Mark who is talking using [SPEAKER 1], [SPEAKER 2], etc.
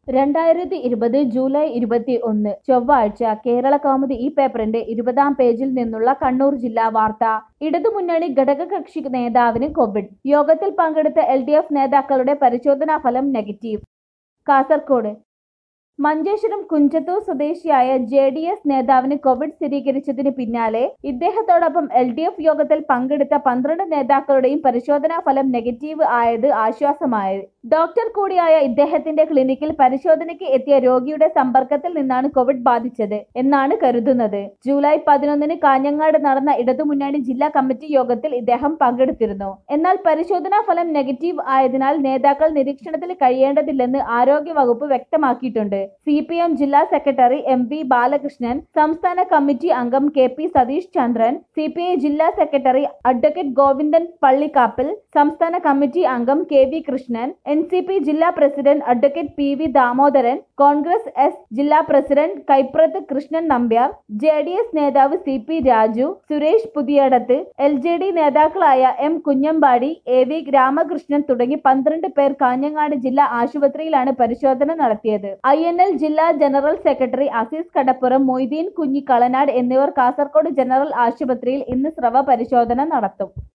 [SPEAKER 1] 2020 July 21 ചൊവ്വാഴ്ച കേരളകൗമുദി ഈ പേപ്പറിന്റെ 20-ാം പേജിൽ നിന്നുള്ള കണ്ണൂർ ജില്ലാ വാർത്ത. ഇടതുമുന്നണി ഘടകകക്ഷി നേതാവിന് കോവിഡ്. യോഗത്തിൽ പങ്കെടുത്ത LDF നേതാക്കളുടെ പരിശോധനാ ഫലം നെഗറ്റീവ്. കാസർകോട് മഞ്ചേശ്വരം കുഞ്ചത്തൂർ സ്വദേശിയായ JDS നേതാവിന് കോവിഡ് സ്ഥിരീകരിച്ചതിന് പിന്നാലെ ഇദ്ദേഹത്തോടൊപ്പം LDF യോഗത്തിൽ പങ്കെടുത്ത 12 നേതാക്കളുടെയും പരിശോധനാ ഫലം നെഗറ്റീവ് ആയത് ആശ്വാസമായി. ഡോക്ടർ കൂടിയായ ഇദ്ദേഹത്തിന്റെ ക്ലിനിക്കിൽ പരിശോധനയ്ക്ക് എത്തിയ രോഗിയുടെ സമ്പർക്കത്തിൽ നിന്നാണ് കോവിഡ് ബാധിച്ചത് എന്നാണ് കരുതുന്നത്. ജൂലൈ 11-ന് കാഞ്ഞങ്ങാട് നടന്ന ഇടതുമുന്നണി ജില്ലാ കമ്മിറ്റി യോഗത്തിൽ ഇദ്ദേഹം പങ്കെടുത്തിരുന്നു. എന്നാൽ പരിശോധനാ ഫലം നെഗറ്റീവ് ആയതിനാൽ നേതാക്കൾ നിരീക്ഷണത്തിൽ കഴിയേണ്ടതില്ലെന്ന് ആരോഗ്യവകുപ്പ് വ്യക്തമാക്കിയിട്ടുണ്ട്. CPM ജില്ലാ സെക്രട്ടറി MV ബാലകൃഷ്ണൻ, സംസ്ഥാന കമ്മിറ്റി അംഗം KP സതീഷ് ചന്ദ്രൻ, CPI ജില്ലാ സെക്രട്ടറി അഡ്വക്കേറ്റ് ഗോവിന്ദൻ പള്ളിക്കാപ്പിൽ, സംസ്ഥാന കമ്മിറ്റി അംഗം KV കൃഷ്ണൻ, NCP ജില്ലാ president advocate PV Damodaran, Congress S ജില്ലാ പ്രസിഡന്റ് കൈപ്രത്ത് കൃഷ്ണൻ നമ്പ്യാർ, JDS നേതാവ് CP രാജു, സുരേഷ് പുതിയടത്ത്, LJD നേതാക്കളായ M കുഞ്ഞമ്പാടി, AV രാമകൃഷ്ണൻ തുടങ്ങി 12 പേർ കാഞ്ഞങ്ങാട് ജില്ലാ ആശുപത്രിയിലാണ് പരിശോധന നടത്തിയത്. INL ജില്ലാ ജനറൽ സെക്രട്ടറി അസീസ് കടപ്പുറം, മൊയ്തീൻ കുഞ്ഞി കളനാട് എന്നിവർ കാസർകോട് ജനറൽ ആശുപത്രിയിൽ ഇന്ന് സ്രവ പരിശോധന നടത്തും.